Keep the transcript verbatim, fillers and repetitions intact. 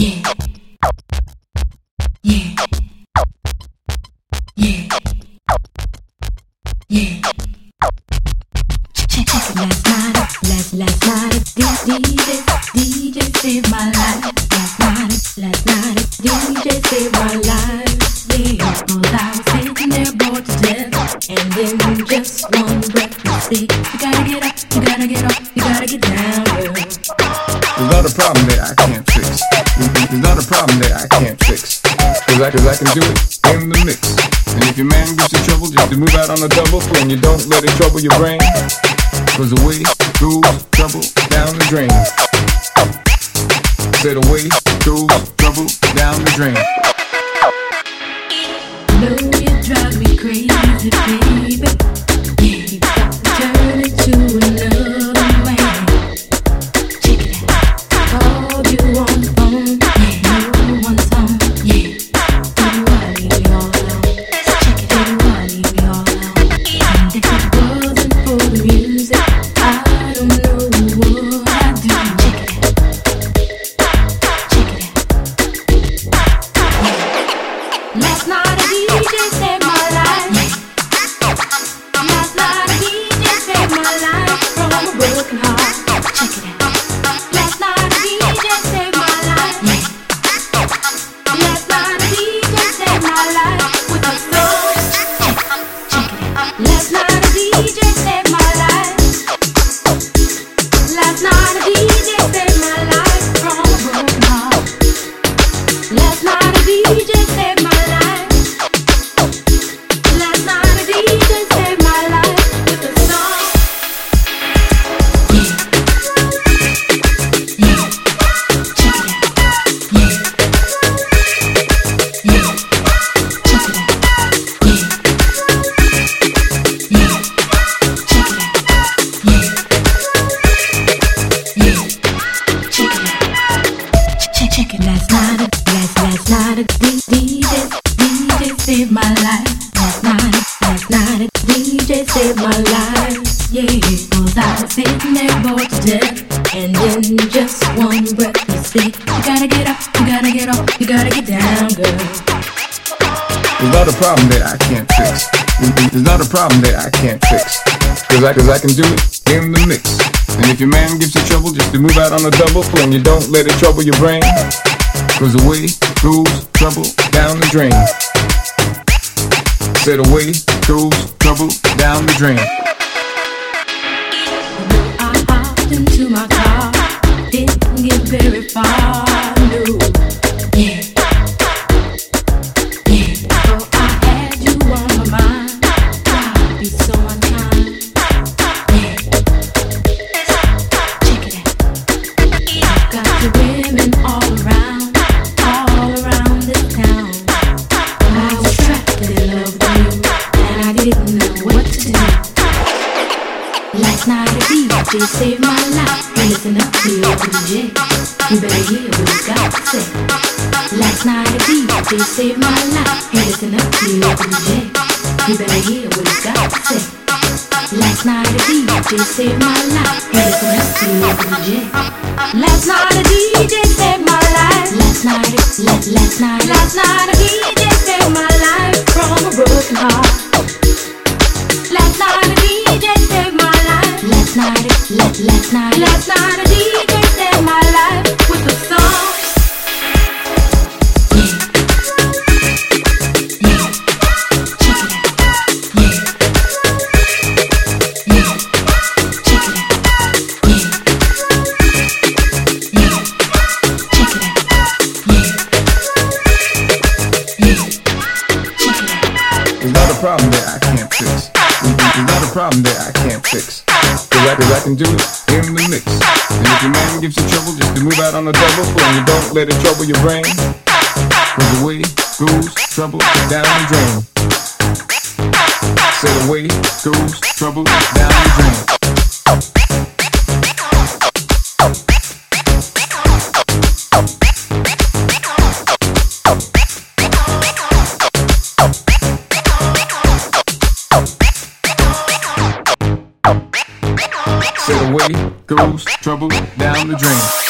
Yeah. Yeah. Yeah. Yeah. Check, check it last night. Last, last night. D J, D J saved my life. Last night, last night. D J saved my life. Yeah. Cause I was sitting there bored to death. And then just one breath to say, you gotta get up, you gotta get up, you gotta get down, girl. There's not a problem that I can't fix. There's not a problem that I can't fix. Cause I, cause I can do it in the mix. And if your man gives you trouble, just to move out on a double. And you don't let it trouble your brain. Cause away goes trouble down the drain. Said away goes trouble down the drain. No, you drive me crazy, baby. Yeah, you got to turn it to another man. Check it out. Called you on the phone. Yeah, no one's home. Yeah, baby, why leave me all alone? Check it out, why leave me all alone? And if it wasn't for the music, I don't know what I'd do. Check it out. Check it out. Yeah. Last night a D J saved my life. Last night a D J saved my life from a broken heart. Check it out. Last night a D J saved my life. Last night a D J saved my life with a song. Check it out. Last night a D J saved my life. Last night a D J saved my life from a broken heart. Last night a D J saved my life. Last night a D J saved my life with a song. Yeah. Yeah. Check it out. Yeah. Yeah. Check it out. Yeah. Yeah. Check it out. Yeah. Yeah. Check it out. Check, check it. Last night, last, last night, a D J, D J saved my life. Last night, last night, a D J saved my life. Yeah, cause I was sitting there bored to death. And then just one breath to say, you gotta get up, you gotta get up, you gotta get down, girl. There's not a problem that I can't fix. There's not a problem that I can't fix. Cause I, cause I can do it in the mix. And if your man gives you trouble, just to move out on a double. And you don't let it trouble your brain. Cause away goes trouble down the drain. Said away goes trouble down the drain. I hopped into my car, didn't get very far, no. Yeah. Yeah. Oh, I had you on my mind. I'd be so unkind. Yeah. Check it out. I've got the women all around, all around this town. I was trapped in love with you, and I didn't know what to do. Last night a D J saved my life. Hey, listen up, D J. You better hear what he's got to say. Last night a D J saved my life. Hey, listen up, D J. You better hear what he's got to say. Last night a D J saved my life. Hey, listen up, D J. Last night a D J saved my life. Last night, last, last night, last night a D J saved my life from a broken heart. Last night a D J saved my life. Last night, last, last night, last night a D J saved my life with a song. Yeah. Yeah. Check it out. Yeah. Yeah. Check it out. Yeah. Yeah. Check it out. Yeah. Yeah. Check it out. There's not a problem that I can't fix. There's not a problem that I can't fix. Cause I, cause I can do it in the mix. And if your man gives you trouble, just to move out on a double. And you don't let it trouble your brain. Cause away goes trouble down the drain. Said away goes trouble down the drain. Said away goes trouble down the drain.